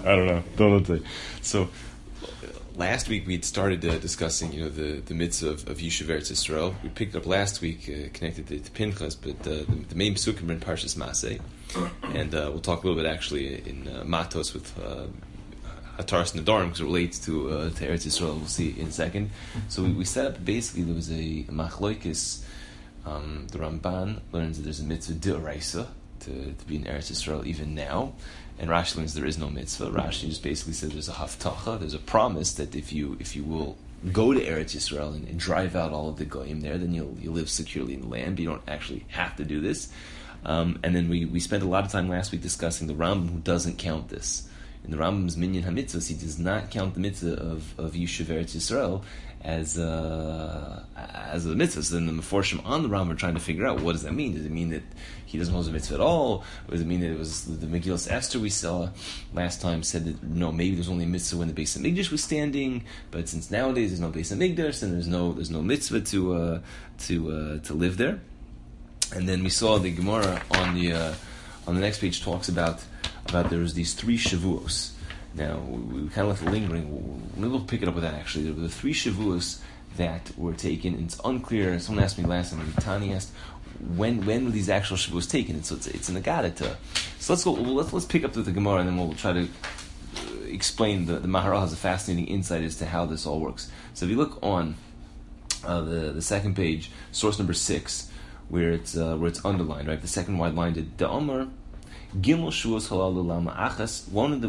I don't know. Don't know. So last week we had started discussing, the mitzvah of Yishuv Eretz Yisrael. We picked up last week connected to Pinchas, but the main psukim are in Parshas Masei, and we'll talk a little bit actually in Matos with Hataras Nedarim because it relates to Eretz Yisrael. We'll see in a second. So we set up basically there was a machloikis. The Ramban learns that there's a mitzvah d'oraisa to be in Eretz Yisrael even now, and Rashi learns there is no mitzvah. Rashi just basically says there's a haftacha, there's a promise that if you will go to Eretz Yisrael and drive out all of the goyim there, then you'll live securely in the land. But you don't actually have to do this. And then we spent a lot of time last week discussing the Rambam who doesn't count this. In the Rambam's Minyan HaMitzvahs, he does not count the mitzvah of Yishuv Eretz Yisrael as a mitzvah. So then the Meforshim on the Rambam are trying to figure out what does that mean. Does it mean that he doesn't hold a mitzvah at all? Or does it mean that it was the Megillas Esther we saw last time said that no, maybe there's only a mitzvah when the Beis HaMikdash was standing, but since nowadays there's no Beis HaMikdash and there's no mitzvah to live there. And then we saw the Gemara on the next page talks about there's these 3 Shavuos. Now, we kind of left it lingering. We'll pick it up with that, actually. There were the 3 Shavuos that were taken, and it's unclear. Someone asked me last time, Tani asked, when were these actual Shavuos taken? And so it's an Agadata. So let's pick up with the Gemara, and then we'll try to explain. The Maharal has a fascinating insight as to how this all works. So if you look on the second page, source number 6, where it's underlined, right? The second wide line, the Omer, Gimel Shavuos Halal Lama Achas.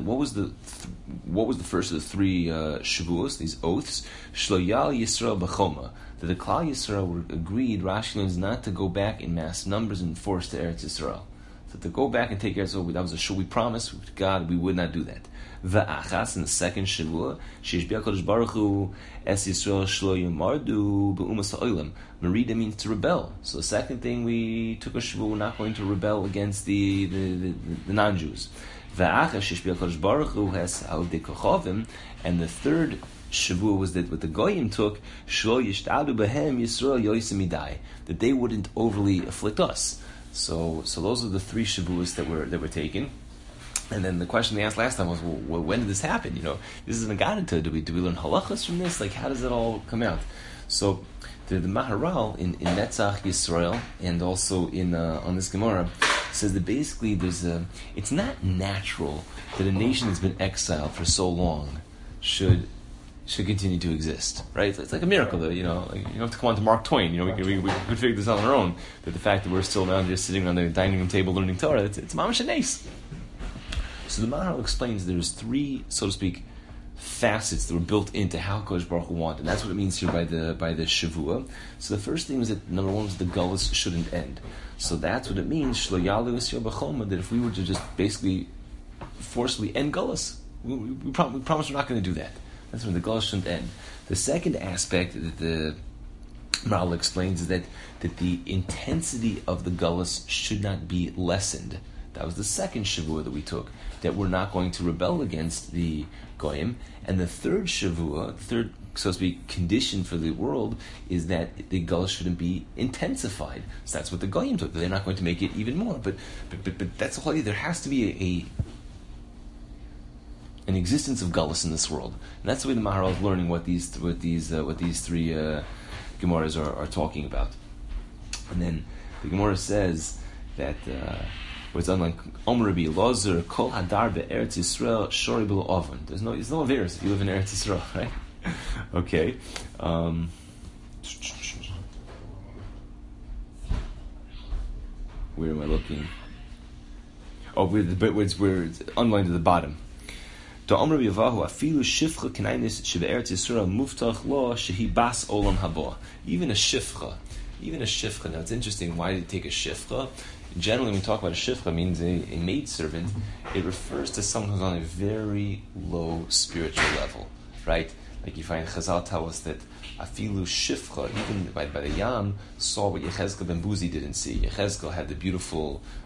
What was the first of the 3 Shavuos? These oaths. Shloyal Yisrael B'Choma. That the Klal Yisrael were agreed. Rashi learns not to go back in mass numbers and force to Eretz Yisrael. So to go back and take Eretz Yisrael, that was a shul. We promised God we would not do that. V'achas in the second Shavua. Sheish B'Hakadosh Baruch Hu Es Yisrael Shlo Yamardu B'Umas Ha'olam. Merida means to rebel. So the second thing we took a Shavua, we're not going to rebel against the non-Jews. V'achas Sheish B'Hakadosh Baruch Hu Es Ha'odei Kochavim. And the third Shavua was that what the Goyim took, Shlo Yishtadu B'Hem Yisrael Yoisim Idai, that they wouldn't overly afflict us. So those are the 3 Shavuos that were taken. And then the question they asked last time was, well, when did this happen? This is an Agadata. Do we learn halachas from this? Like, how does it all come out? So the Maharal in Netzach Yisrael and also in on this Gemara says that basically it's not natural that a nation that's been exiled for so long should continue to exist, right? It's like a miracle, though. You don't have to come on to Mark Twain. We could figure this out on our own. That the fact that we're still around just sitting on the dining room table learning Torah, it's mamash nes. So the Maharal explains there's 3, so to speak, facets that were built into how Kodesh Baruch Hu wanted, and that's what it means here by the Shavua. So the first thing was that number 1 was the Gullus shouldn't end. So that's what it means. Shlo Yalu Yisrael B'Choma, that if we were to just basically forcibly end Gullus, we promise we're not going to do that. That's when the Gullus shouldn't end. The second aspect that the Maharal explains is that the intensity of the Gullus should not be lessened. That was the second Shavua that we took, that we're not going to rebel against the Goyim. And the third Shavua, the third, so to speak, condition for the world is that the Gullus shouldn't be intensified. So that's what the Goyim took. They're not going to make it even more. But that's the whole idea. There has to be an existence of Gullus in this world. And that's the way the Maharal is learning what these 3 Gemaras are talking about. And then the Gemara says that where it's unlike Omer Rabbi Elazar, Kol Hadar be'Eretz Yisrael Shori B'lo Oven. There's no Averis if you live in Eretz Yisrael, right? Okay. Where am I looking? Oh, where it's underlined at the bottom. Da Omer Rabbi Yavahu afilu shifcha kenainis shebe'Eretz Yisrael muftach lo shehi bas olam haba. Even a shifcha. Now it's interesting. Why did it take a shifcha? Generally, when we talk about a shifcha, it means a maidservant. It refers to someone who's on a very low spiritual level, right? Like you find Chazal tell us that afilu shifcha, even by the Yam, saw what Yechezkel ben Buzi didn't see. Yechezkel had the beautiful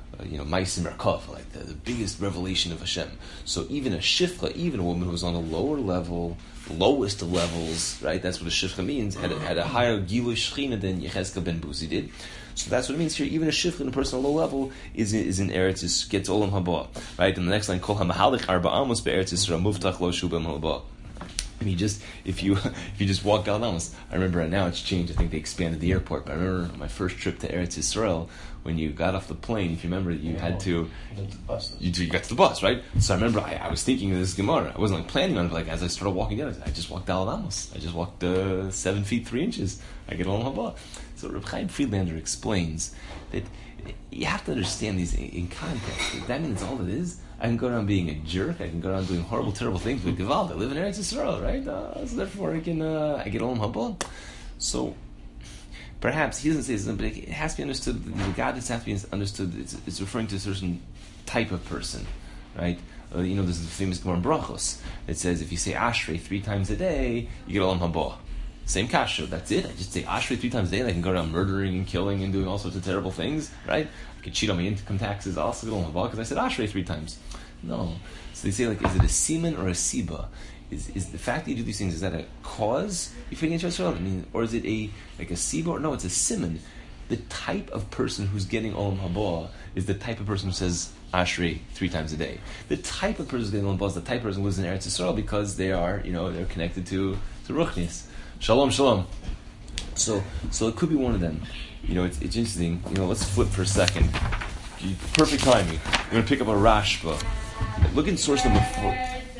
Maisim Merkov, like the biggest revelation of Hashem. So even a shifcha, even a woman who was on a lower level, lowest of levels, right? That's what a shifcha means. Had a higher gilu shechina than Yechezkel ben Buzi did. So that's what it means here. Even a shifcha, in a person on a low level, is in Eretz, gets olam haba, right? And the next line, kol hamahalik arba amos be'Eretz Yisrael muftach lo shubam haba. I mean, if you just walk down Amos, I remember now it's changed. I think they expanded the airport. But I remember my first trip to Eretz Yisrael, when you got off the plane. If you remember, you had to you got to the bus, right? So I remember I was thinking of this Gemara. I wasn't planning on it. But as I started walking down, I just walked down Amos. I just walked 7 feet 3 inches. I get Olam Haba. So Reb Chaim Friedlander explains that you have to understand these in context. That means all it is. I can go around being a jerk. I can go around doing horrible, terrible things with Gewalt. I live in Eretz Yisrael, right? So therefore, I get Olam Haba. So perhaps he doesn't say this, but it has to be understood. The God has to be understood. It's referring to a certain type of person, right? There's the famous Gemara in Brachos. It says if you say Ashrei 3 times a day, you get Olam Haba. Same kasha. That's it. I just say Ashrei 3 times a day, and I can go around murdering and killing and doing all sorts of terrible things, right? I could cheat on my income taxes. I'll also get Olam Haba because I said Ashrei 3 times. No. So they say, is it a semen or a siba? Is the fact that you do these things, is that a cause you're feeding into Israel? Or is it a siba? Or no, it's a siman. The type of person who's getting Olam Haba is the type of person who says Ashrei 3 times a day. The type of person who's getting Olam Haba is the type of person who lives in Eretz Yisrael because they are, they're connected to Ruchnis. Shalom, shalom. So it could be one of them. It's interesting. Let's flip for a second. Perfect timing. We're going to pick up a Rashba. Look in source number 4.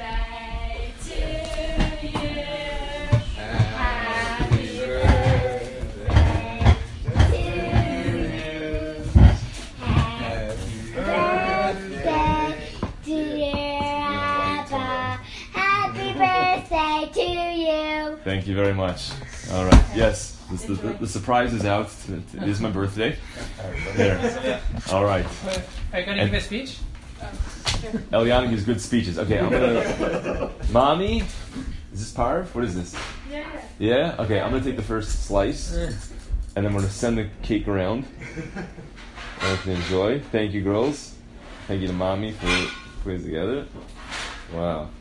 Thank you very much. All right. Yes, the surprise is out. It is my birthday. There. All right. Are you going to give a speech? Eliana gives good speeches. Okay, I'm gonna. Mommy, is this Parv? What is this? Yeah. Yeah. Okay, I'm gonna take the first slice, and I'm gonna send the cake around. I can enjoy. Thank you, girls. Thank you to Mommy for putting it together. Wow.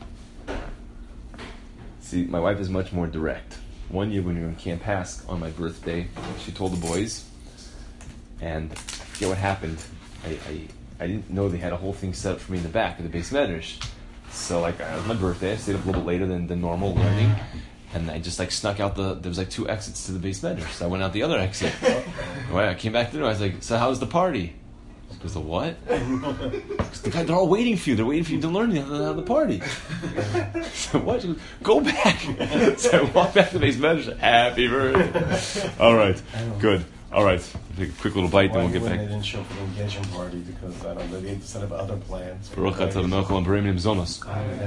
See, my wife is much more direct. One year when we were in Camp Hask on my birthday, she told the boys, and I forget what happened. I didn't know they had a whole thing set up for me in the back of the Beis Medrash. So it was my birthday. I stayed up a little bit later than normal learning, and I just snuck out there was 2 exits to the Beis Medrash. So I went out the other exit. I came back through. I was like, so how was the party? She goes, the what? They're all waiting for you. They're waiting for you to learn how the party. So what? She goes, go back. So I walked back to the Beis Medrash. Happy birthday. All right. Good. All right. Take a quick little bite, then we'll get back. They didn't show for the engagement party because I don't know, they set up other plans. Baruch atah Melech Olam Barim Zonos.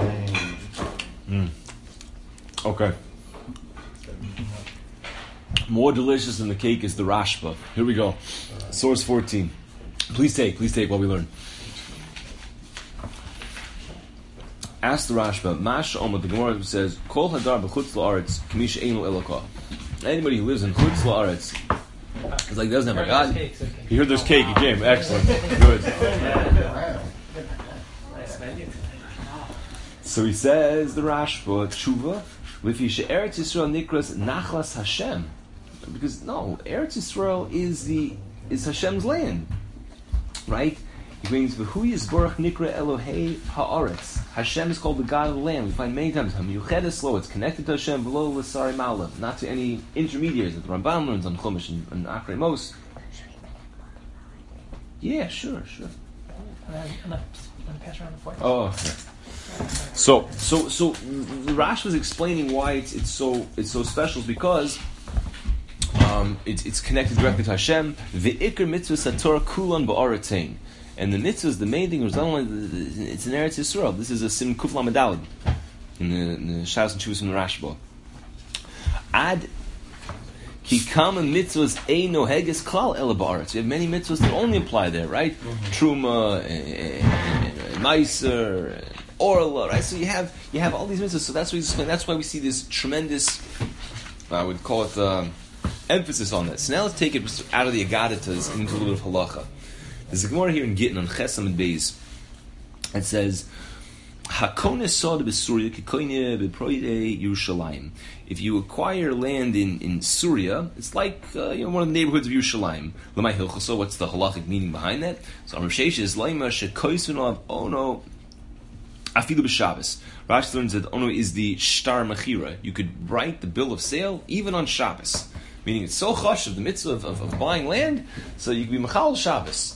Okay. More delicious than the cake is the Rashba. Here we go. Source 14. Please take while we learn. Ask the Rashba. Mash Omer, the Gemara says, Kol Hadar b'chutz la'aretz k'mish einu elokah. Anybody who lives in chutz la'aretz, it's like doesn't have a God. He heard there's cake. He came. Excellent. Good. So he says the Rashba Tshuva Lifi she'Eretz Yisrael nikras Nachlas Hashem, because Eretz Yisrael is Hashem's land, right? He brings V'hu Yisborach Nikra Elohei Haaretz. Hashem is called the God of the land. We find many times Hamiyuchedes Lo. It's connected to Hashem. V'lo l'sari ma'alam, not to any intermediaries that the Rambam learns on Chumash and Akhrei Mos. Yeah, sure. I'm gonna pass around the fork. Oh, okay. So the Rash was explaining why it's so special, because it's connected directly to Hashem. The Iker mitzvah sator kulan ba'aratain. And the mitzvahs, the main thing, was not only it's in Eretz Yisrael. This is a sim kuf lamed in the Shas and Chuvas in the Rashba. Ad ki kama mitzvahs eino heges klal ela ba'aretz. We have many mitzvahs that only apply there, right? Truma, Meiser, Orla, right? So you have all these mitzvahs. So that's why we see this tremendous, I would call it emphasis on that. So now let's take it out of the Agaditas into a little bit of halacha. There's a Gemara here in Gittin on Chesam and Beis. It says, "Hakones sod b'Suria kikoine b'proide Yerushalayim." If you acquire land in Syria, it's like one of the neighborhoods of Yerushalayim. L'may hilchoso. What's the halachic meaning behind that? So Amar Sheish is laima shekoisvin ono afilu b'Shabbos. Rashi learns that ono is the shtar mechira. You could write the bill of sale even on Shabbos. Meaning it's so chush of the mitzvah of buying land, so you can be mechal Shabbos.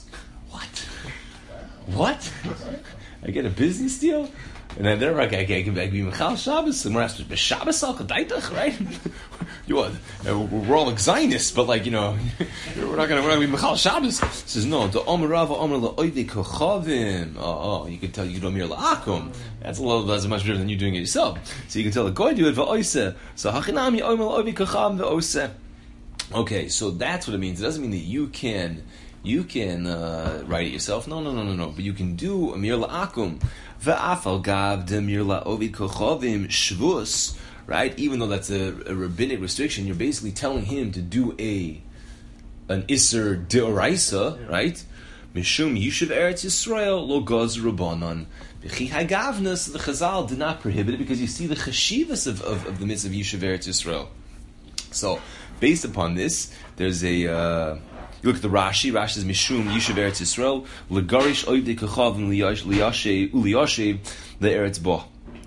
What? I get a business deal? And then they're like, I can be mechal Shabbos. And we're asking, Shabbos al kadaitach, right? We're all Zionists, but we're not going to be mechal Shabbos. He says, no, the Omer Rava Omer la'oivei kochavim. Oh, you can tell you do Amir la'akum. That's much better than you doing it yourself. So you can tell the goy do it va'oiseh. So hachinami Omer la'oivei kochavim va'oseh. Okay, so that's what it means. It doesn't mean that you can write it yourself. No. But you can do Amir la'akum. Ve'afal gav demir la'ovid kochavim shvus. Right? Even though that's a rabbinic restriction, you're basically telling him to do an Isser Deoraisa, right? Mishum Yishuv Eretz Yisrael lo goz rabbanon. B'chi hagavnas, the Chazal did not prohibit it because you see the chashivas of the mitzvah of Yishuv Eretz Yisrael. So, based upon this, there's a... you look at the Rashi. Rashi says Mishum Yishuv Eretz Yisrael legarish oivdei kochavim liyashe the Eretz Bo.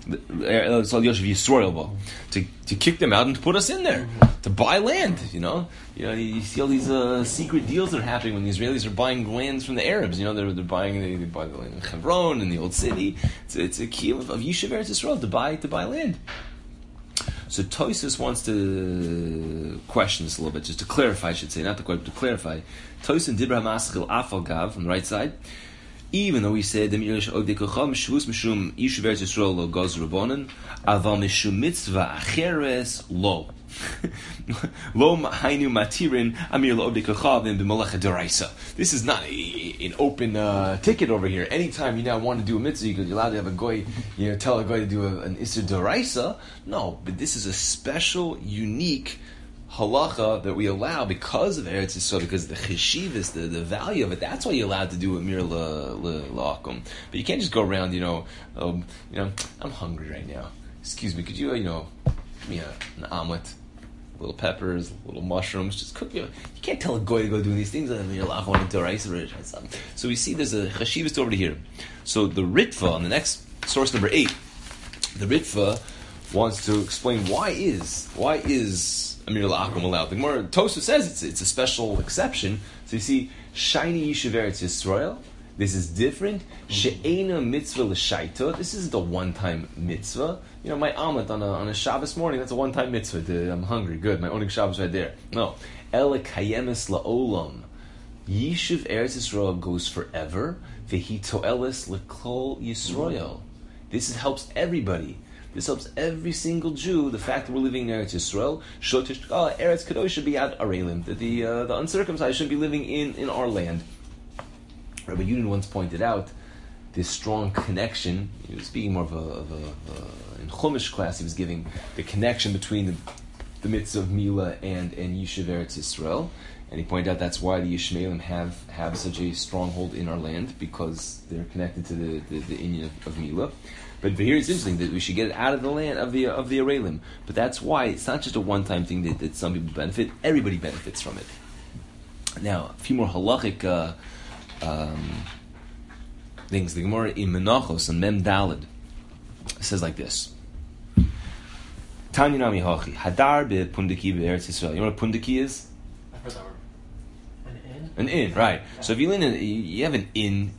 To kick them out and to put us in there, to buy land. You see all these secret deals that are happening when the Israelis are buying lands from the Arabs. They're buying they buy the land in Hebron and the old city. It's a key of Yishuv Eretz Yisrael to buy land. So Tosfos wants to question this a little bit, just to clarify, I should say, not to clarify. Tosfos in Dibra Maschil Afal Gav on the right side. Even though we said the Shvus Mishum Yishuv Eretz Yisrael lo goz rabbanon, aval Mishum mitzvah acheres lo hainu matirin amir lo obdei kochavim b'malacha deraisa. This is not an open ticket over here. Anytime you now want to do a mitzvah, you're allowed to have a goy, tell a goy to do an isser deraisa. No, but this is a special, unique halacha that we allow because of Eretz Yisrael, because the cheshivas, the value of it. That's why you're allowed to do Amir la'akum. But you can't just go around, I'm hungry right now. Excuse me, could you, give me an omelet, little peppers, little mushrooms, just cook it. You can't tell a goy to go do these things. Amir la'akum and deraisa. So we see there's a cheshivas over here. So the Ritva on the next source number 8, the Ritva wants to explain why is Amir la'akum allowed. The Gemara Tosfos says it's a special exception. So you see, shiny Yishuv Eretz Yisrael. This is different. She'ena mitzvah l'shaita. This isn't a one-time mitzvah. My omelet on a Shabbos morning, that's a one-time mitzvah. I'm hungry. Good. My only Shabbos right there. No. Ele kayemes la'olam. Yishuv Eretz Yisrael goes forever. Vehi to'eles l'kol Yisrael. This helps everybody. This helps every single Jew. The fact that we're living in Eretz Yisrael, Eretz Kadosh should be at Arelim. That the uncircumcised should be living in our land. Rabbi Yudin once pointed out this strong connection. He was speaking more of a in Chumash class. He was giving the connection between the mitzvah of Mila and Yishuv Eretz Yisrael, and he pointed out that's why the Yishmaelim have such a stronghold in our land, because they're connected to the inyan of Mila. But here it's interesting that we should get it out of the land of the Arelim. But that's why it's not just a one-time thing that some people benefit. Everybody benefits from it. Now, a few more halachic things. The Gemara in Menachos and Mem Daled says like this: Tanya Nami Hachi Hadar be Pundaki be'Eretz Yisrael. You know what a Pundaki is? I've heard that word. An inn, right? Yeah. So if you live in, you have an inn.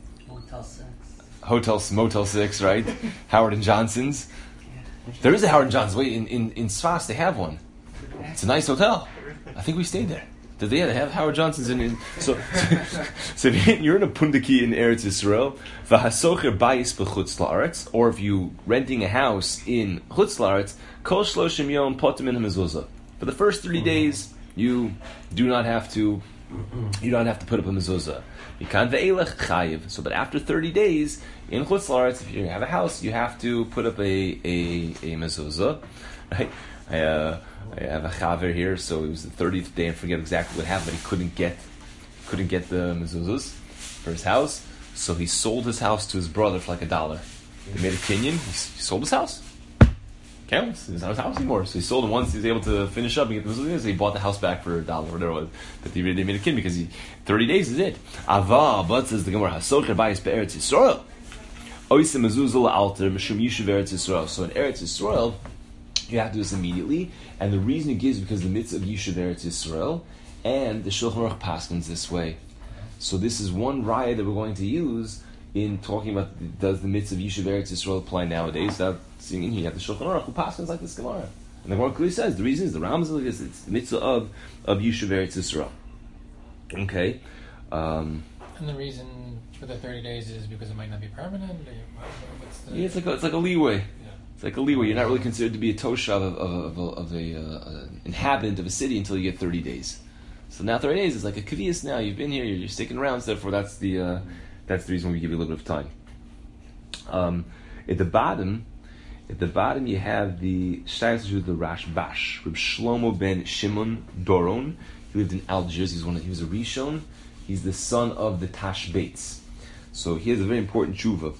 Motel 6, right? Howard and Johnson's. There is a Howard and Johnson's. Wait, in Sfas they have one. It's a nice hotel. I think we stayed there. They have Howard Johnson's so if you're in a pundaki in Eretz Yisrael, v'hasocher bayis b'chutz la'aretz, or if you renting a house in chutz la'aretz, kol shloshim yom potem min hamezuzah. For the first 30 days, you do not have to put up a mezuzah. Mikan ve'elech chayiv. So, but after 30 days in chutz la'aretz, if you have a house, you have to put up a mezuzah, right? I have a chaver here, so it was the 30th day. I forget exactly what happened, but he couldn't get the mezuzahs. for his house. So he sold his house to his brother for like $1. They made a kinyan. He sold his house. Counts. It's not his house anymore. So he sold it once. He was able to finish up and get the mezuzah. So he bought the house back for $1, whatever it was. But they made a kinyan because 30 days is it. Ava, but says the Gemara, Hasocher bayis be'eretz Yisrael. Oisem mezuzah alter mishum yishuv eretz Yisrael. So in Eretz Yisrael, you have to do this immediately. And the reason it gives is because the mitzvah of yishuv eretz Yisrael and the Shulchan Aruch paskins this way. So this is one raya that we're going to use in talking about does the mitzvah of Yishuv Eretz Yisrael apply nowadays. Without seeing in here, you have the Shulchan Aruch who paskins like this Gemara. And the Gemara clearly says the reason is the Rambam says it's the mitzvah of Yishuv Eretz Yisrael. Okay. And the reason for the 30 days is because it might not be permanent? What's the... Yeah, it's like a leeway. Yeah. It's like a leeway. You're not really considered to be a toshav of a inhabitant of a city until you get 30 days. So now 30 days is like a kaviyas now. You've been here, you're sticking around, so therefore that's the reason we give you a little bit of time. At the bottom you have the Shtais of the Rashbash, Reb Shlomo ben Shimon Doron. He lived in Algiers. He was a Rishon. He's the son of the Tashbates. So he has a very important tshuva.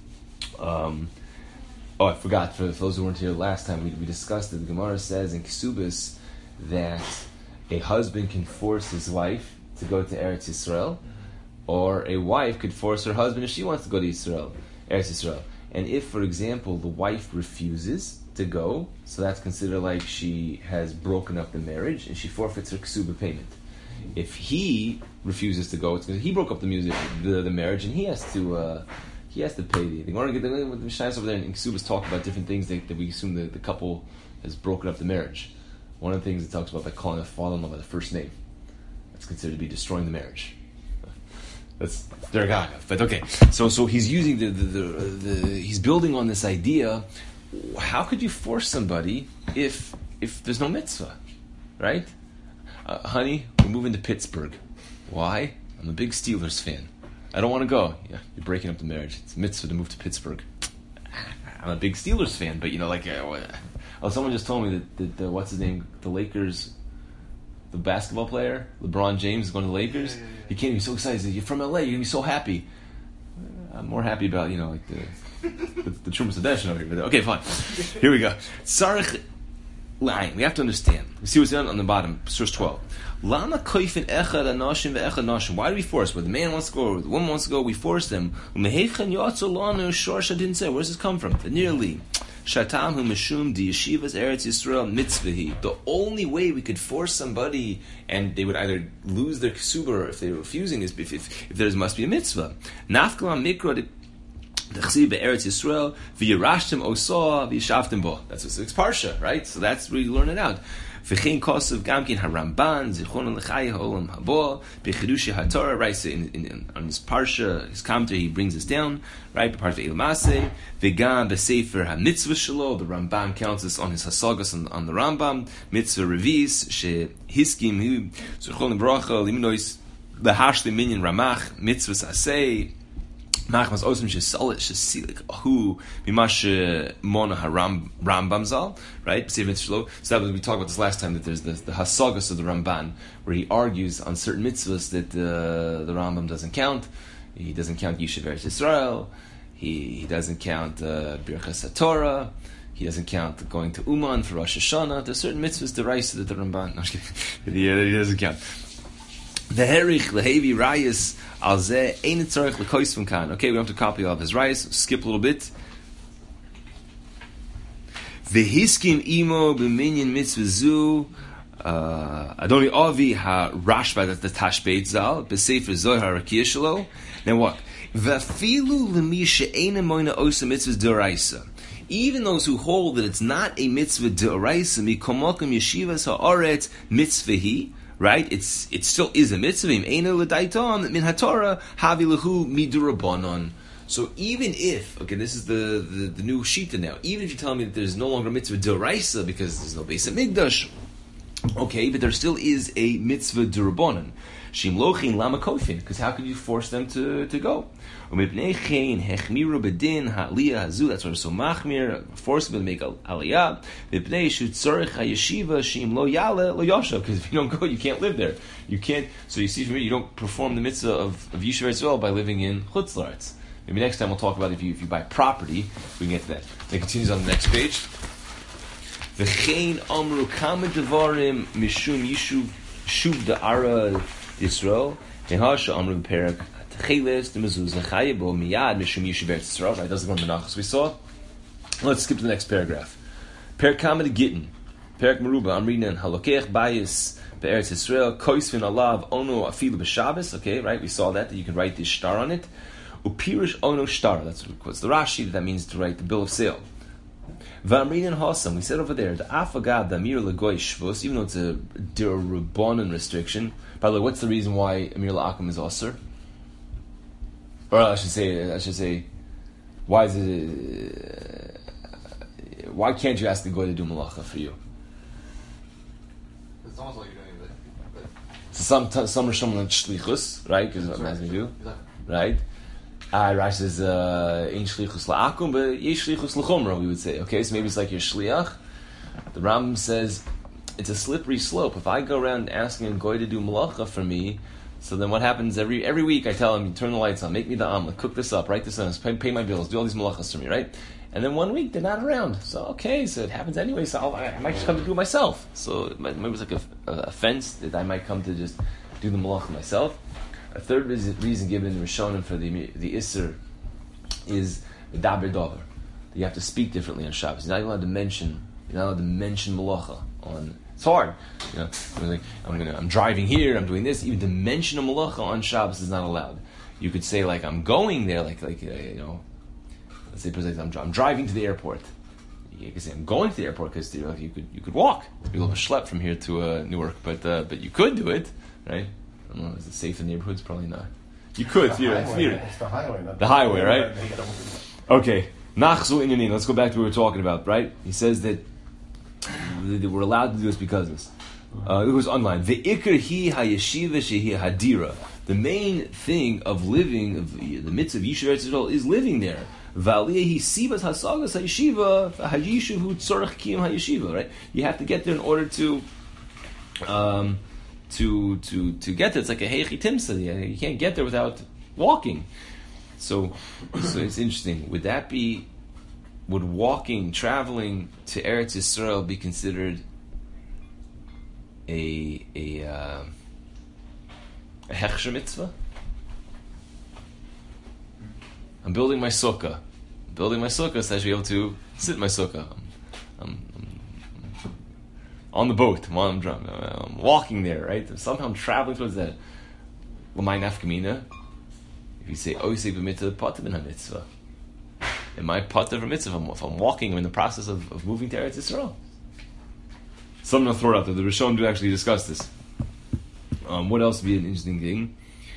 I forgot, for those who weren't here last time, we discussed that the Gemara says in Kesubos that a husband can force his wife to go to Eretz Yisrael, or a wife could force her husband if she wants to go to Eretz Yisrael. And if, for example, the wife refuses to go, so that's considered like she has broken up the marriage and she forfeits her ksuba payment. If he refuses to go, it's because he broke up the marriage, and he has to pay the. They're going to get the Mishnayos over there, and Kesubos talk about different things that we assume that the couple has broken up the marriage. One of the things it talks about by calling a father-in-law by the first name. That's considered to be destroying the marriage. That's derech. But okay, so he's using he's building on this idea. How could you force somebody if there's no mitzvah, right? Honey, we're moving to Pittsburgh. Why? I'm a big Steelers fan. I don't want to go. Yeah, you're breaking up the marriage. It's a mitzvah to move to Pittsburgh. I'm a big Steelers fan, but someone just told me that what's his name? The Lakers, the basketball player, LeBron James is going to the Lakers. Yeah. He can't be so excited. You're from LA. You're gonna be so happy. I'm more happy about the Trumas Hadeshin over here. But okay, fine. Here we go. Sarich line. We have to understand. We see what's on the bottom, source 12. Lama koifin echad anashim ve'echad nashim. Why do we force? Where the man wants to go or the woman wants to go, we force them. Umehechan yatzu lanu shorsha didn't say. Where does this come from? The nearly. Shatam hu mishum di yeshivas Eretz Yisrael mitzvahi. The only way we could force somebody and they would either lose their ksuba or if they were refusing is if there must be a mitzvah. Nafkalam mikra the chsiv be'eretz Yisrael v'yirashtem osa v'yishavtem bo. That's what it's parsha, right? So that's where you learn it out. V'chein kosav gamkin haramban zichron l'chai ha'olam habo b'chidushi haTorah. Right, so on his parsha, his commentary, he brings this down, right? Part of Ilmaseh v'gam b'sefer ha'mitzvah shelo. The Ramban counts this on his hasagas on the Rambam. Mitzvah revis she hiskim zichron l'bracha liminois l'hashli minyan ramach mitzvah aseh. Machmas osem shesilik ahu mimash mona Rambam zal, right? So that was, we talked about this last time, that there's the hasagas of the Ramban where he argues on certain mitzvahs that the Rambam doesn't count. He doesn't count Yishuv Eretz Yisrael. He doesn't count Birchas HaTorah. He doesn't count going to Uman for Rosh Hashanah. There's certain mitzvahs deraisa that the Ramban he doesn't count. The herich lehevi rayas al zeh ein tzarich lekois from kan. Okay, we don't have to copy all of his rayas. Skip a little bit. Vehiskim imo b'minyan mitzvah zu adoni avi ha rashba, that's the tashbeit zal b'sefer zohar rakia shelo. Then what? V'afilu l'mi she'ena moina osa mitzvahs d'oraisa. Even those who hold that it's not a mitzvah d'oraisa mikomokim yeshivas ha'aretz mitzvahi. Right? It still is a mitzvah. Eino l'daiton min haTorah havi lehu midurabanon. So even if, okay, this is the new shita now. Even if you tell me that there's no longer mitzvah d'oraisa because there's no Beis Hamikdash, okay, but there still is a mitzvah d'urabanon. Shim lochin lama kofin, because how could you force them to go? Umibnei chein hechmiru bedin ha'aliyah hazu. That's why we're so machmir, force them to make aliyah. Mibnei shu tzorich ha'yeshiva shim lo yale lo yoshav, because if you don't go, you can't live there. You can't. So you see from here, you don't perform the mitzvah of Yishuv Eretz Yisrael by living in Chutz La'aretz. Maybe next time we'll talk about if you buy property, we can get to that. It continues on the next page. V'chein amru kama devarim mishum yishuv shuv da'ara Yisrael nehasha amru perak techeles demezuzah chayebo miyad mishum yishuv Eretz Yisrael. Right, that's the one menachos we saw. Let's skip to the next paragraph. Perak kama de gittin. Perak meruba amrinan halokech bayis be'eretz Yisrael koisvin alav ono afilu b'Shabbos. Okay, right, we saw that you can write this shtar on it. Upirish ono shtar. That's what's the Rashi. That means to write the bill of sale. V'amrinan hasam. We said over there the afagad damir legoy shvus. Even though it's a derubbanan restriction. By the way, what's the reason why amir la'akum is aser? Or I should say, why is it? Why can't you ask the goy to do malacha for you? It's almost like you're doing it. But So some are someone like shlichus, right? Because I'm asking you, right? Rashi says, "Ein shlichus la'akum, but yesh shlichus l'chumra." We would say, okay, so maybe it's like your shliach. The Rambam says it's a slippery slope. If I go around asking a goy to do malacha for me, so then what happens every week? I tell him, "You turn the lights on, make me the omelet, cook this up, write this on, pay my bills, do all these malachas for me," right? And then one week they're not around. So okay, so it happens anyway. So I might just come to do it myself. So maybe it's like a fence that I might come to just do the malacha myself. A third reason given in the Rishonim for the Isser is the Daber Dover. You have to speak differently on Shabbos. You're not allowed to mention malacha on. It's hard. You know, like, I'm driving here. I'm doing this. Even to mention a malacha on Shabbos is not allowed. You could say like I'm going there, like you know. Let's say, for example, I'm driving to the airport. You could say I'm going to the airport because you could walk. It'd be a little schlep from here to Newark, but you could do it, right? I don't know. Is it safe in neighborhoods? Probably not. You could. It's the highway. The highway, right? Okay. Nachzu inyanin. Let's go back to what we were talking about, right? He says that we're allowed to do this because of this. It was online. The ikar hi hayeshiva shehi hadira. The main thing of living, of the mitzvah of Yishuv Eretz Yisrael, is living there. V'aliyah sivat hasagas hayeshiva hayishuv hu tzorach kiyum hayeshiva. Right? You have to get there in order to get there. It's like a heichi timsa. You can't get there without walking. So it's interesting. Would walking, traveling to Eretz Yisrael be considered a hechsher mitzvah? I'm building my sukkah. So I should be able to sit in my sukkah. I'm on the boat while I'm walking there, right? Somehow I'm traveling towards that. L'may nafkamina. If you say oisei b'mitzvah, pater ben ha-mitzvah. Am I pater v'mitzvah? If I'm walking, I'm in the process of moving to Eretz Yisrael. Something to throw out there. The Rishonim do actually discuss this. What else would be an interesting thing?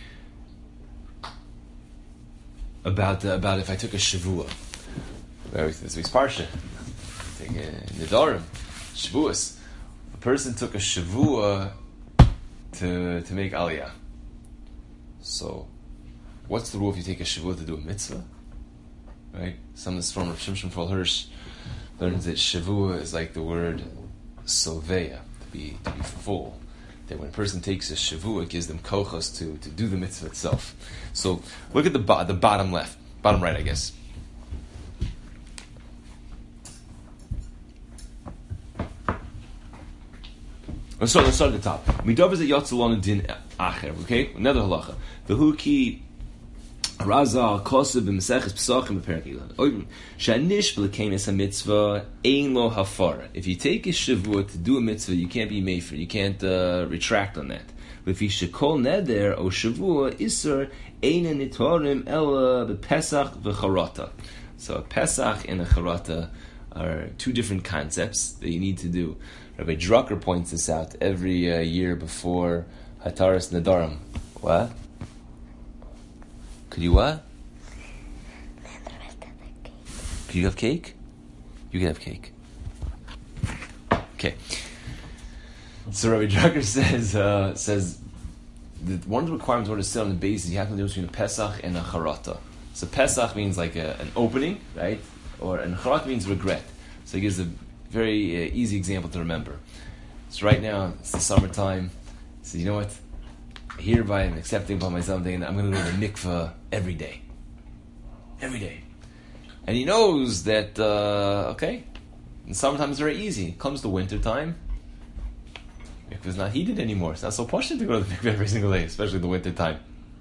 About if I took a shavua. This week's parsha. Take a nidarim. Shavuos. A person took a shavua to make aliyah. So, what's the rule if you take a shavua to do a mitzvah? Right? Some of this from Rav Shimshon Fol Hirsch learns that shavua is like the word soveya, to be full. That when a person takes a shavua, it gives them kochos to do the mitzvah itself. So look at the bottom right, I guess. Let's start at the top. Midav is a yatzalon din acher. Okay, another halacha. The huki Raza Kosev b'Maseches Pesachim b'Perak Shanish b'Lekenes HaMitzvah Ein Lo Hafara. If you take a shavua to do a mitzvah, you can't be mefer. You can't retract on that. If you shekol neder o shavua iser Ein Nitorim Ela b'Pesach v'Charata. So a Pesach and a Charata are two different concepts that you need to do. Rabbi Drucker points this out every year before Hataras Nadarim. What? Could you what? Could you have cake? You can have cake. Okay. So Rabbi Drucker says one of the requirements in order to sit on the base is you have to do between a Pesach and a Charata. So Pesach means like an opening, right? And Charata means regret. So he gives a very easy example to remember. So right now, it's the summertime. So you know what? Hereby I'm accepting by myself that I'm going to go to the mikveh every day. Every day. And he knows that, in summertime it's very easy. It comes to winter time, mikveh is not heated anymore. It's not so posh to go to the mikveh every single day, especially in the winter time.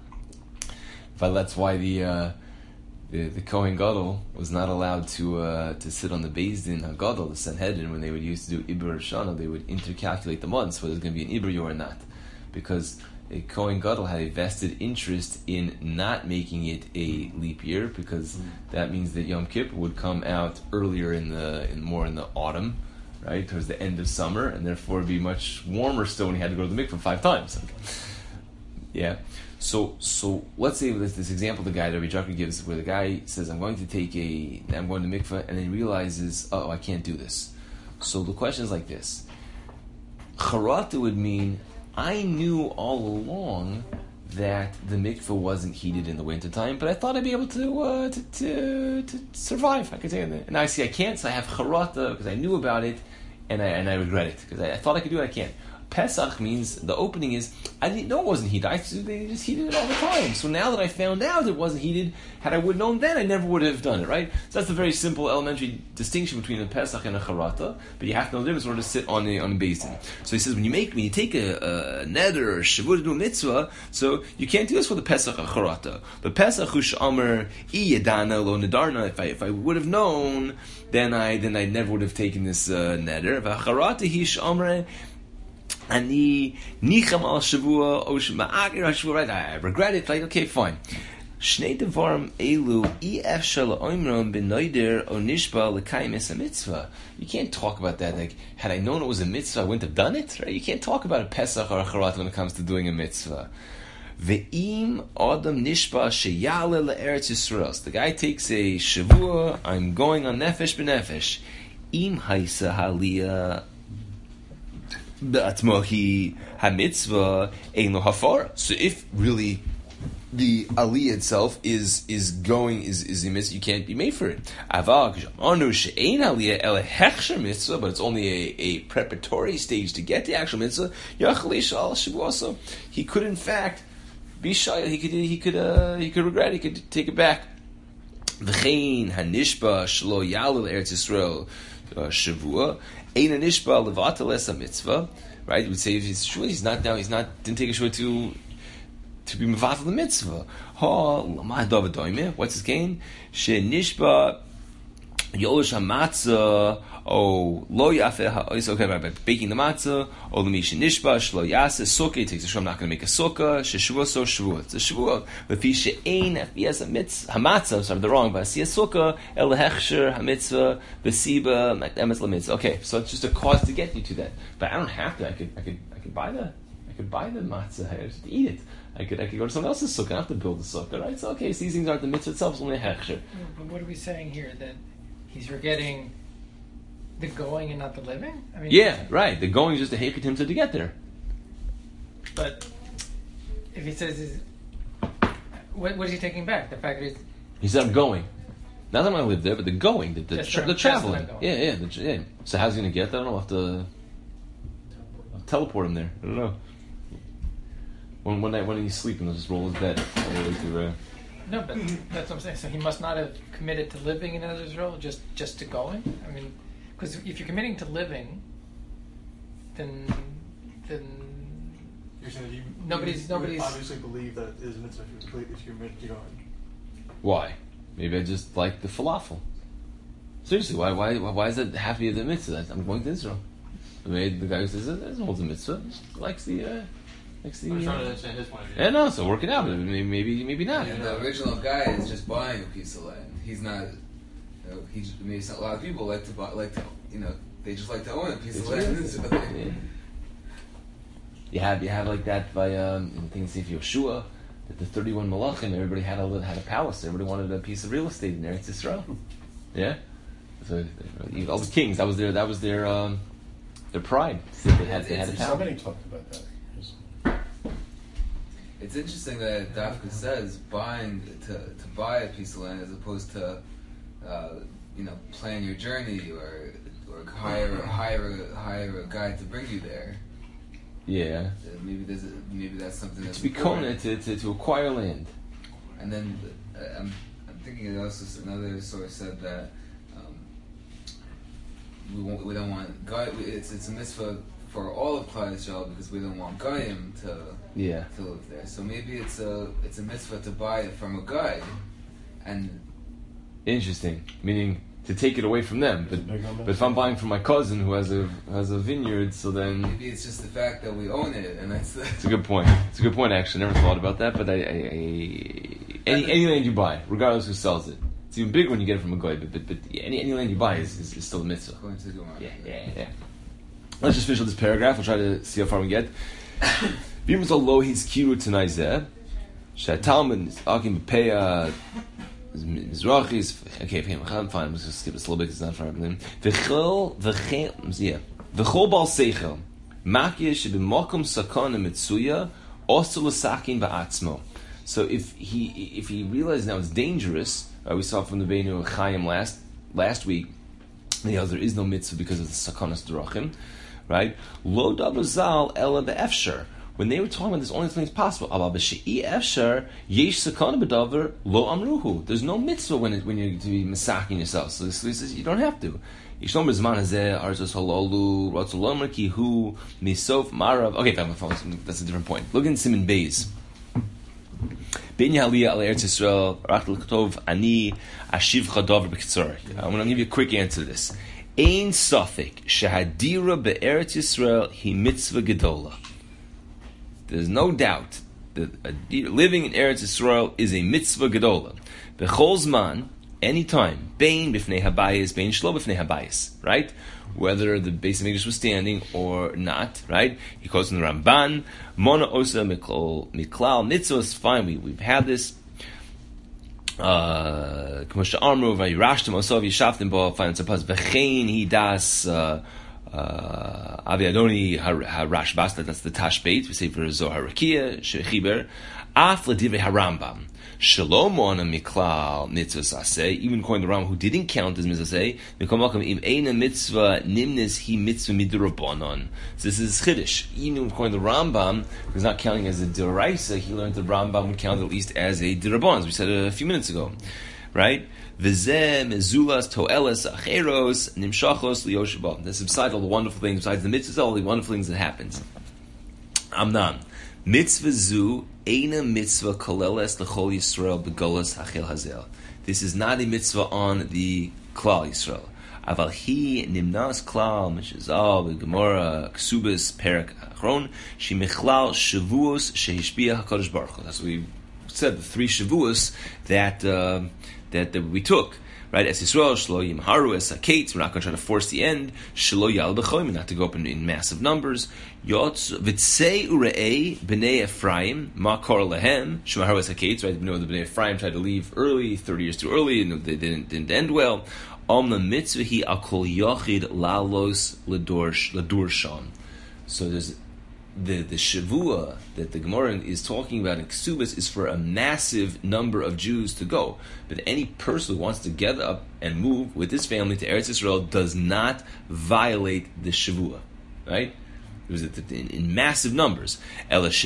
But that's why the Kohen Gadol was not allowed to sit on the Beis Din HaGadol, the Sanhedrin, when they would used to do Iber Shana, they would intercalculate the months, whether it's going to be an Iber year or not. Because a Kohen Gadol had a vested interest in not making it a leap year, because that means that Yom Kippur would come out earlier more in the autumn, right, towards the end of summer, and therefore it'd be much warmer still when he had to go to the mikveh 5 times. Yeah. So let's say this example the guy Rabbi Jacques gives, where the guy says, I'm going to mikveh, and then he realizes, I can't do this. So the question is like this. Charata would mean, I knew all along that the mikveh wasn't heated in the wintertime, but I thought I'd be able to survive. I could say, and now I see I can't, so I have charata because I knew about it, and I regret it because I thought I could do it. I can't. Pesach means the opening is I didn't know it wasn't heated. They just heated it all the time. So now that I found out it wasn't heated, had I would have known then, I never would have done it. Right? So that's a very simple elementary distinction between a Pesach and a Charata. But you have to know the difference in order to sit on a Beis Din. So he says when you take a neder or a shavur to do a mitzvah, so you can't do this with a Pesach or Charata. But Pesach hush amar iyadana lo nedarna. If I would have known, then I never would have taken this neder. Charata hish amar. Ani nicham al shavua osh ma'agir al shavua. Right, I regret it. Like, okay, fine. Shnei devarim elu efshal oimram b'noider o nishba l'kayim es a mitzvah. You can't talk about that. Like, had I known it was a mitzvah, I wouldn't have done it. Right? You can't talk about a Pesach or a Charat when it comes to doing a mitzvah. Ve'im adam nishba sheyale le'eretz Yisrael. So the guy takes a shavua. I'm going on nefesh b'nefesh. Im haisa haliyah. B'atmohi hamitzvah ein lo hafara. So if really the aliyah itself is the mitzvah, you can't be made for it. Aval k'shamanu she'ein aliyah ele hechsher mitzvah, but it's only a preparatory stage to get the actual mitzvah. Yachal yishal shavua. So he could in fact be shy. He could regret. He could take it back. V'chein hanishba shlo yalul eretz Yisrael shavua. Ein anishba levatel es a mitzvah, right? You would say if he's sure didn't take a shua to be mevatel the mitzvah. What's his gain? She nishba yolish hamatzah. Lo yafeh. It's okay by baking the matzah. O l'misha nishba shlo yaseh sukkah. He takes a shua. I'm not going to make a sukkah. Sheshua so shvua. It's a shvua. But if he has a mitzvah hamatzah. Sorry, they're wrong. But he has sukkah el hechsher hamitzvah besiba emes lamitzvah. Okay, so it's just a cause to get you to that. But I don't have to. I could buy the matzah. I just eat it. I could go to someone else's sukkah. I don't have to build the sukkah, right? So okay, so these things aren't the mitzvah itself. It's only a hechsher. But what are we saying here? That he's forgetting the going and not the living? I mean, yeah, right. The going is just a hekit himself to get there. But if he says, what is he taking back? The fact that he said, I'm going. Not that I'm going to live there, but the going, the traveling. Yeah. So how's he going to get there? I don't know. I'll teleport him there. I don't know. One night when he's sleeping, he'll just roll his bed all the way to... No, but that's what I'm saying. So he must not have committed to living in Israel, just to going? I mean... Because if you're committing to living, then you're saying you nobody's obviously believe that it is a mitzvah if you're committed to going. Why? Maybe I just like the falafel. Seriously, why is that half of the mitzvah? I'm going to Israel. Maybe the guy who says it doesn't hold the mitzvah, likes the. I'm trying to understand his point of view. Yeah, no, so work it out, but maybe not. And the original guy is just buying a piece of land. He's not. Maybe a lot of people like to buy, they just like to own a piece of land. Yeah. You have like that by in the Sefer Yoshua, that the 31 Malachim, everybody had a palace. Everybody wanted a piece of real estate in Eretz Yisrael. Yeah, so all the kings, that was their pride. They had a palace. Somebody talked about that. It's interesting that Dafka says buying to buy a piece of land as opposed to plan your journey or hire a guide to bring you there. Yeah. Maybe that's something that's To become to acquire land. And then I'm thinking also another source said that we don't want guy. It's a mitzvah for all of Klal Yisrael because we don't want Goyim to live there. So maybe it's a mitzvah to buy it from a guy, and interesting, meaning to take it away from them. But if I'm buying from my cousin who has a vineyard, so then maybe it's just the fact that we own it, and that's. It's a good point. It's a good point. Actually, I never thought about that. But any land you buy, regardless who sells it, it's even bigger when you get it from a guy. But any land you buy is still a mitzvah. Going to the Gemara. Yeah. Let's just finish with this paragraph. We'll try to see how far we get. Bim's lo his kiru tanaizeh. Shatalman is akim bepeya. Mizrachis. Okay, fine. I'm just going to skip this a little bit because it's not far. V'chol bal seichel. Makiyah shebimokum sakana mitzuya. Also l'sakin ba'atzmo. So if he realizes now it's dangerous, we saw from the Beinu Chaim last week, there is no mitzvah because of the sakanas derachim, right? Lo davar zal ela be'efshar. When they were talking about this, only thing is possible. Abba b'shei efshar yesh sakana b'davar lo amruhu. There's no mitzvah when you're to be masaking yourself. So this says you don't have to. Yishnom b'zman hazeh arzos halalu ratzolom kihu misof marav. Okay, that's a different point. Look in Siman Beis. Ben Yaliyah al Eretz Yisrael Rachel Ketov Ani Ashiv Chadav B'Kitzur. I'm going to give you a quick answer to this. Ein Safek Shehadira Be'Eretz Yisrael Hi Mitzvah Gedola. There's no doubt that living in Eretz Yisrael is a Mitzvah Gedola. B'Chol Zman, anytime, Bein B'fnei Habayis, Bein Shlo B'fnei Habayis, right? Whether the base of English was standing or not, right? He quotes in the Ramban, Mona Osa Miklal Mitzvahs, fine, we've had this. K'moshe Amru, Vayirashtem Osov Yishaftem Bo, fine, Tzapaz, V'chein Hi Das, Avi Adoni Harash Basta, that's the Tashbeit, we say for Zohar Rakia, Shechiber, Af L'divrei HaRambam. Shalom on a miklal mitzvah aseh. Even according to the Rambam, who didn't count as mitzvah aseh, mikom im eina mitzvah nimnes hi mitzvah midrabanan. So this is chiddush. Even according to the Rambam, who's not counting as a deraisa, he learned the Rambam would count at least as a deraban, as we said a few minutes ago, right? V'zeh mezulas toeles acheros nimshachos liyoshabah. This is besides all the wonderful things, besides the mitzvahs, all the wonderful things that happens. Amnan. Mitzvah zu eina mitzvah koleles l'chol Yisrael begolas hachel hazel. This is not a mitzvah on the Klal Yisrael. Aval hi nimnas klal mishazal v'gemora ksubas perak achron she michlal shavuos shehishpia hakadosh baruch hu. That's what we said. The 3 shavuos that we took. Right, as Yisrael, Shlo Yimharu, as Saketz, we're not going to try to force the end. Shlo Yal B'choim, not to go up in massive numbers. Yotz V'tzei Ure'ei B'nei Ephraim, Ma Kor Lehem, Shemaharu as Saketz, right, we know the B'nei Ephraim tried to leave early, 30 years too early, and they didn't end well. Omna Mitzvahi Akol Yochid Lalos Ladur Sham. So there's the Shavua that the Gemara is talking about in Ksubas is for a massive number of Jews to go. But any person who wants to get up and move with his family to Eretz Yisrael does not violate the Shavua. Right? It was in massive numbers. But if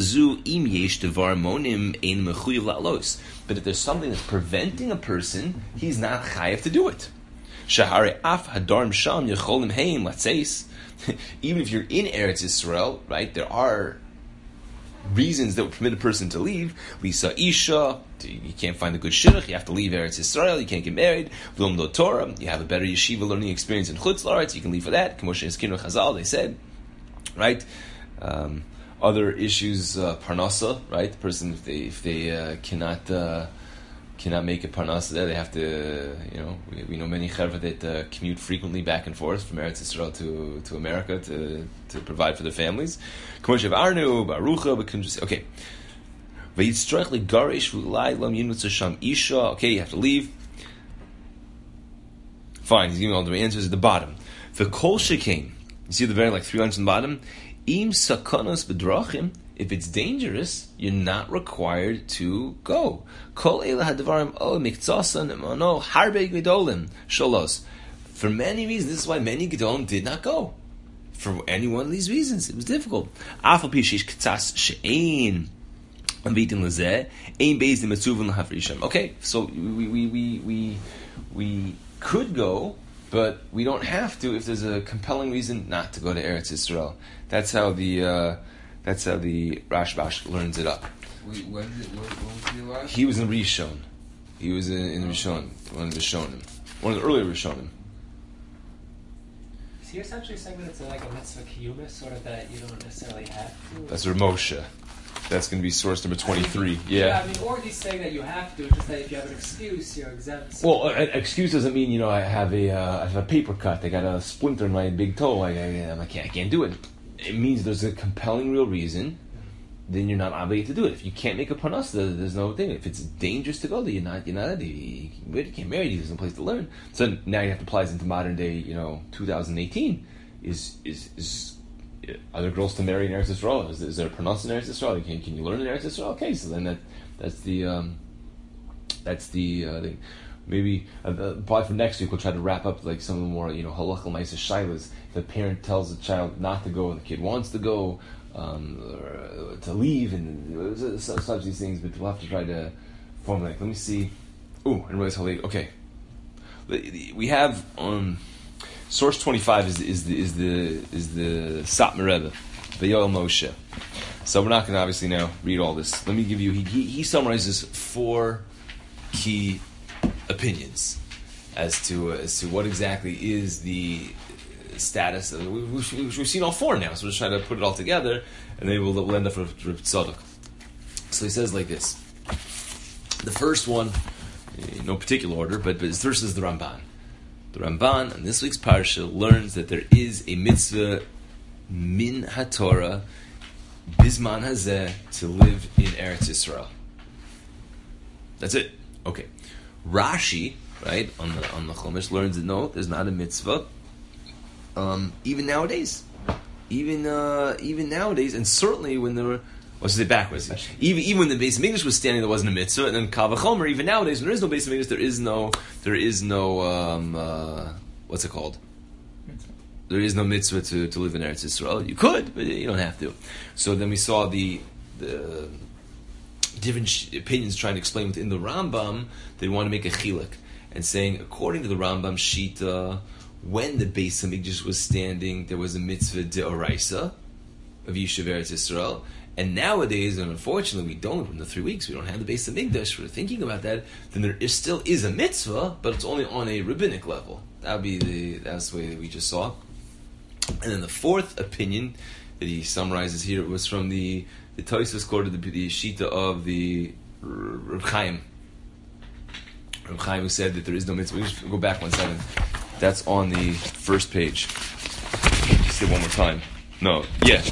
there's something that's preventing a person, he's not chayav to do it. Shahare af hadarm sham yecholim heim latzeis. Even if you're in Eretz Yisrael, right, there are reasons that would permit a person to leave. Lisa Isha, you can't find a good shidduch, you have to leave Eretz Yisrael, you can't get married. V'lom lo Torah, you have a better yeshiva learning experience in Chutz La'aretz, you can leave for that. K'moshe Eskinu Chazal, they said, right? Other issues, parnasa, right? The person, if they cannot make a parnasa there, they have to, we know many cherva that commute frequently back and forth from Eretz Yisrael to America to provide for their families. Okay. Okay, you have to leave. Fine, he's giving all the answers at the bottom. The kol shekain, you see the very 3 lines on the bottom? Im sakanos b'drachim, If it's dangerous, you're not required to go. Kol eila hadvarim o mikzasan mono harbe gedolim shalos. For many reasons, this is why many gedolim did not go. For any one of these reasons, it was difficult. Afal pi sheish ktsas she'ein anvitin lezeh ein beis de mitzuvim lahavrisham. Okay, so we could go, but we don't have to if there's a compelling reason not to go to Eretz Yisrael. That's how the Rashbash learns it up. What was the last? He was in Rishon. He was in Rishon, one of the Rishonim, one of the earlier Rishonim. So you're essentially saying that it's like a mitzvah kiyuma, sort of that you don't necessarily have to? That's Rav Moshe. That's going to be source number 23. I mean, or he's saying that you have to, just that if you have an excuse, you're exempt. Well, an excuse doesn't mean, I have a paper cut. I got a splinter in my big toe. I can't do it. It means there's a compelling real reason. Then you're not obligated to do it. If you can't make a panas, there's no thing. If it's dangerous to go, then you're not. You can't marry. There's no place to learn. So now you have to apply this into modern day. 2018 is are there girls to marry in Eretz Yisrael? Is there a panas in Eretz Yisrael? Can you learn in Eretz Yisrael? Okay, so then that's the thing. Maybe probably for next week we'll try to wrap up like some of the more halachal ma'aseh shaylas. If the parent tells the child not to go and the kid wants to go. Or to leave and such these things, but we'll have to try to formulate. Let me see. And realize how late. Okay, we have source 25 is the Satmar Rebbe, the Yoel Moshe. So we're not going to obviously now read all this. Let me give you. He summarizes 4 key opinions as to what exactly is the status. We've seen all 4 now, so we're just trying to put it all together, and then we'll end up with Reb Tzadok. So he says like this. The first one, in no particular order, but his first is the Ramban. The Ramban, in this week's parsha, learns that there is a mitzvah min haTorah bisman hazeh to live in Eretz Yisrael. That's it. Okay. Rashi, right, on the Chumash, learns that no, there's not a mitzvah. Even nowadays, even nowadays, and certainly when there were, let's say backwards. Even when the Beis Hamikdash was standing, there wasn't a mitzvah, and then Kal V'chomer. Even nowadays, when there is no Beis Hamikdash, there is no what's it called? There is no mitzvah to live in Eretz Yisrael. You could, but you don't have to. So then we saw the different opinions trying to explain within the Rambam. They want to make a chiluk and saying, according to the Rambam Shita, when the Beis Hamikdash was standing, there was a mitzvah deoraisa of Yishuv Eretz Yisrael. And nowadays, and unfortunately we don't, in the 3 weeks, we don't have the Beis Hamikdash, we're thinking about that, then there still is a mitzvah, but it's only on a rabbinic level. That's the way that we just saw. And then the 4th opinion that he summarizes here was from the Tosfos quoted the Shita of the Reb Chaim. Reb Chaim, who said that there is no mitzvah. We just go back 1 second. That's on the first page. Just say it one more time. No, yeah.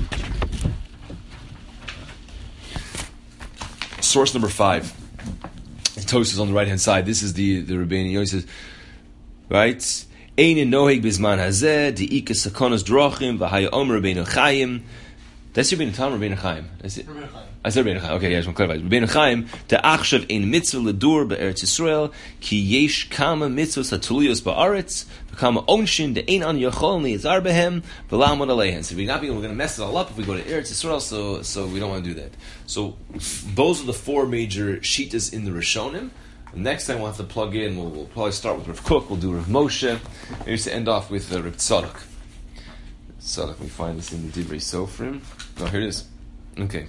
Source number 5. Tosfos is on the right hand side. This is the Rebbeinu Yosef, right? Ein noheg bizman hazeh diika sakonas drochim v'haya omer Rebbeinu Chaim. That's Rebbeinu Tam, Rebbeinu Chaim. That's it. I said Rebbeinu Chaim. Okay, yeah, I just want to clarify. Rebbeinu Chaim de'achshav ein mitzvah ledur be'eretz Yisrael ki yesh kama mitzvahs hatuliyos ba'aretz v'kama onshin de'ein an yachol li'ezar behem v'lamod aleihen. So we're going to mess it all up if we go to Eretz Yisrael, so we don't want to do that. So those are the 4 major shitas in the Rishonim. Next time we'll have to plug in. We'll probably start with Rav Kook. We'll do Rav Moshe. Maybe to end off with Rav Tzadok. Tzadok, we find this in the Divrei Sofrim. Oh, here it is. Okay.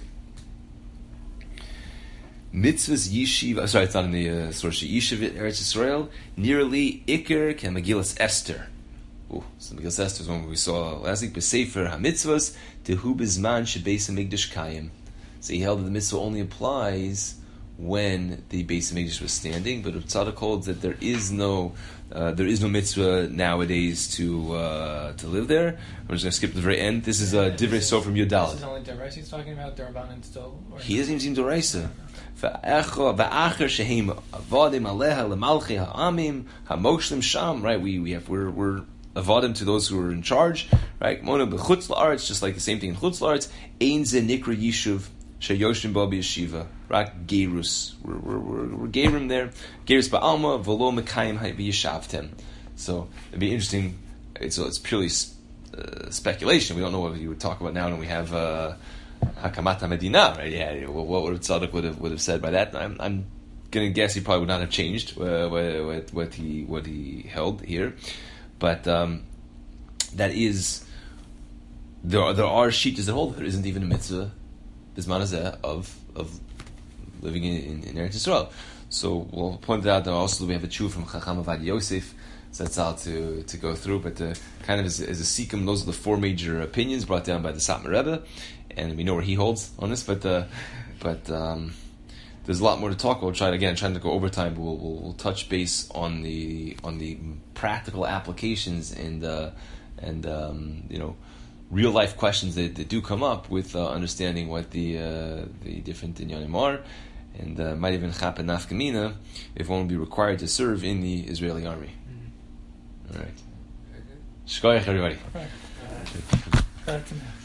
Mitzvahs Yeshiva. Sorry, it's not in the source. Yeshiva Eretz Yisrael. Nearly Iker Ke Megillas Esther. Oh, so Megillas Esther is one we saw last week. B'Sefer HaMitzvahs Tehu Bizman Shebeis HaMikdash Kayim. So he held that the mitzvah only applies when the Beis Hamikdash was standing, but Tzadok holds that there is no mitzvah nowadays to live there. I'm just going to skip to the very end. This is Divrei Sofrim Yudalad. This is only Deraisa he's talking about, Derabanan still? He doesn't even seem Deraisa. Va'acher shehem avodim aleha lemalchei ha'amim hamoshlim sham. Right, we're avodim, to those who are in charge, right? Mona b'chutz la'aretz, just like the same thing in chutz la'aretz. Ein ze nikra yishuv sheyoshim bo b'yeshiva, right? Gerus, we're gerim there. Gerus ba'alma v'lo mekayim b'yeshavtem. So it'd be interesting. It's purely speculation. We don't know what you would talk about now, and we have Hakamat Medina, right? Yeah, what would Tzadok would have said by that? I'm going to guess he probably would not have changed what he held here, but that is there are shittas that hold there isn't even a mitzvah bisman hazeh of living in Eretz Yisrael. So we'll point out that also we have a tshuva from Chacham Avad Yosef sets out to go through, but kind of as a sikkim, those are the four major opinions brought down by the Satmar Rebbe, and we know where he holds on this. But there's a lot more to talk about. Trying to go overtime, but we'll touch base on the practical applications and real life questions that do come up with understanding what the different inyanim are, and might even happen nafkamina if one will be required to serve in the Israeli army. All right. Shkoyach, everybody. Right.